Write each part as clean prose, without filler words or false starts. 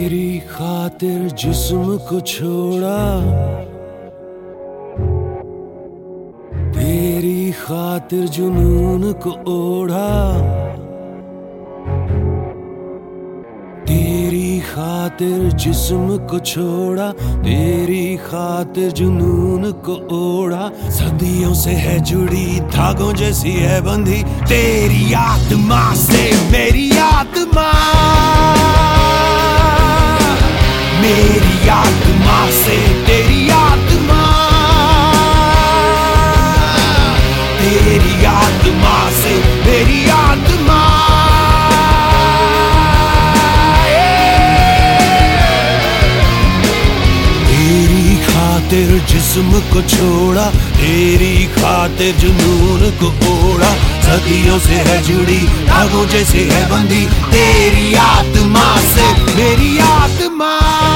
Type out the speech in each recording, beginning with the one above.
तेरी खातिर जिस्म को छोड़ा, तेरी खातिर जुनून को ओढ़ा, तेरी खातिर जिस्म को छोड़ा, तेरी खातिर जुनून को ओढ़ा। सदियों से है जुड़ी धागों जैसी है बंधी तेरी आत्मा से मेरी आत्मा, मेरी आत्मा से तेरी आत्मा, तेरी आत्मा से मेरी आत्मा। तेरी खातिर जिस्म को छोड़ा, तेरी खातिर जुनून को ओढ़ा। सदियों से है जुड़ी धागों जैसे है बंधी तेरी आत्मा से मेरी आत्मा,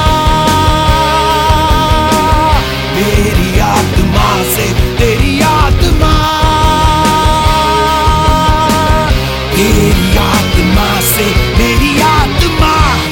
मेरी आत्मा से तेरी आत्मा, तेरी आत्मा से मेरी आत्मा।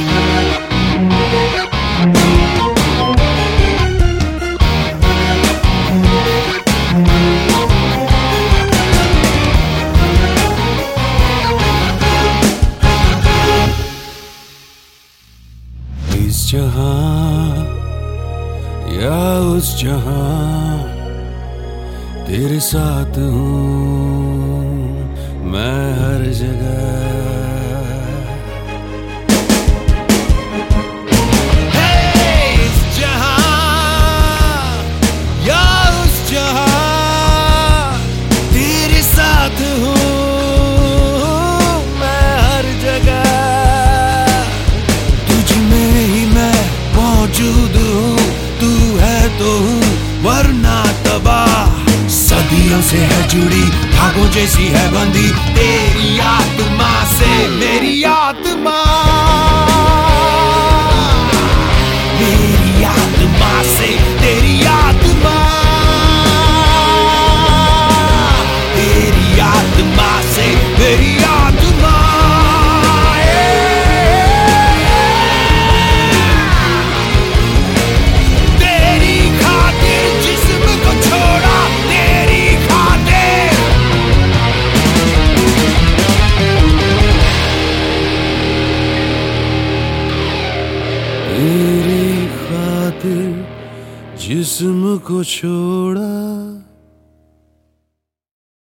इस जहां या उस जहां तेरे साथ हूँ मैं हर जगह। इस जहां या उस जहां तेरे साथ हूँ मैं हर जगह। तुझ में ही मैं मौजूद हूँ, तू है तो हूँ वरना तबाह। सदियों से है जुड़ी धागों जैसी है बंधी तेरी आत्मा से मेरी आत्मा, मेरी आत्मा से तेरी आत्मा, तेरी आत्मा से मेरी आत्मा। तेरी खातिर जिस्म को छोड़ा।